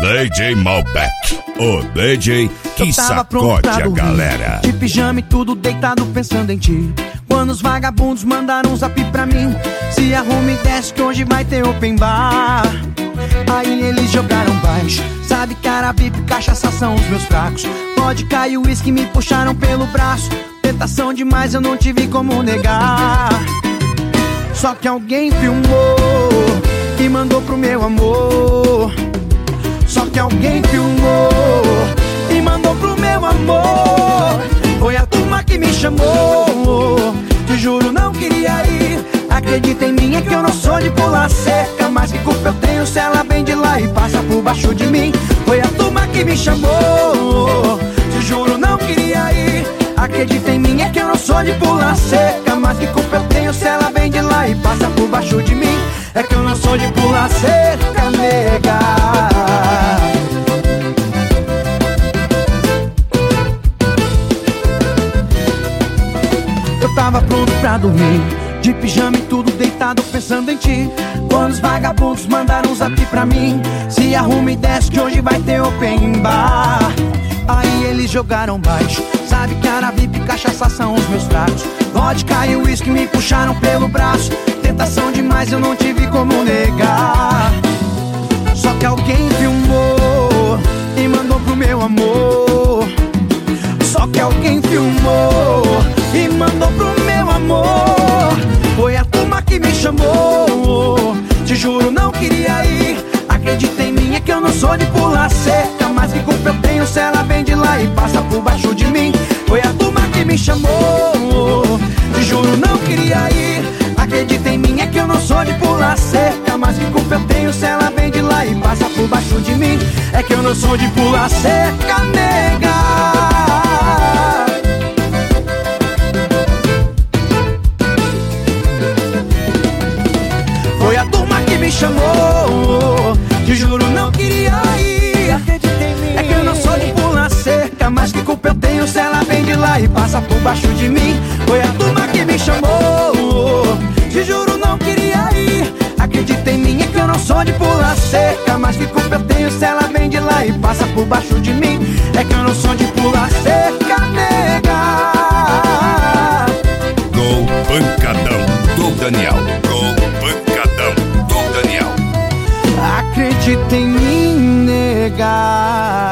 DJ Malbec, o DJ que sacode a galera. De pijama e tudo deitado pensando em ti. Quando os vagabundos mandaram um zap pra mim: se arrume e desce que hoje vai ter open bar. Aí eles jogaram baixo, sabe, cara, VIP, cachaça são os meus fracos. Vodka e uísque me puxaram pelo braço. Tentação demais, eu não tive como negar. Só que alguém filmou e mandou pro meu amor. Só que alguém filmou e mandou pro meu amor. Foi a turma que me chamou. Te juro, não queria ir. Acredita em mim, é que eu não sou de pular cerca. Mas que culpa eu tenho se ela vem de lá e passa por baixo de mim? Foi a turma que me chamou. Te juro, não queria ir. Acredita em mim, é que eu não sou de pular cerca. Mas que culpa eu tenho se ela vem de lá e passa por baixo de mim? É que eu não sou de pular cerca, nega. Eu tava pronto pra dormir, de pijama e tudo deitado pensando em ti. Quando os vagabundos mandaram um zap pra mim: se arrume e desce que hoje vai ter open bar. Aí eles jogaram baixo, sabe, cara, VIP, cachaça são os meus fracos. Vodka e uísque me puxaram pelo braço. Tentação demais, eu não tive como negar. Só que alguém filmou e mandou pro meu amor. Só que alguém filmou e mandou pro meu amor. Foi a turma que me chamou. Te juro, não queria ir. Acredita em mim, é que eu não sou de pular cerca. Mas que culpa eu tenho se ela vem de lá e passa por baixo de mim? Foi a turma que me chamou. Te juro, não queria ir. Acredita em mim, é que eu não sou de pular cerca. Mas que culpa eu tenho se ela vem de lá e passa por baixo de mim? É que eu não sou de pular cerca, nega. Foi a turma que me chamou. Te juro, não queria ir. Acredita em mim, é que eu não sou de pular cerca. Mas que culpa eu tenho se ela vem de lá e passa por baixo de mim? Foi a turma que me chamou. Te juro, não queria ir. Acredita em mim, é que eu não sou de pular cerca. Mas que culpa eu tenho se ela vem de lá e passa por baixo de mim? É que eu não sou de pular cerca, nega. Gol pancadão do Daniel. Gol pancadão do Daniel. Acredita em mim, nega.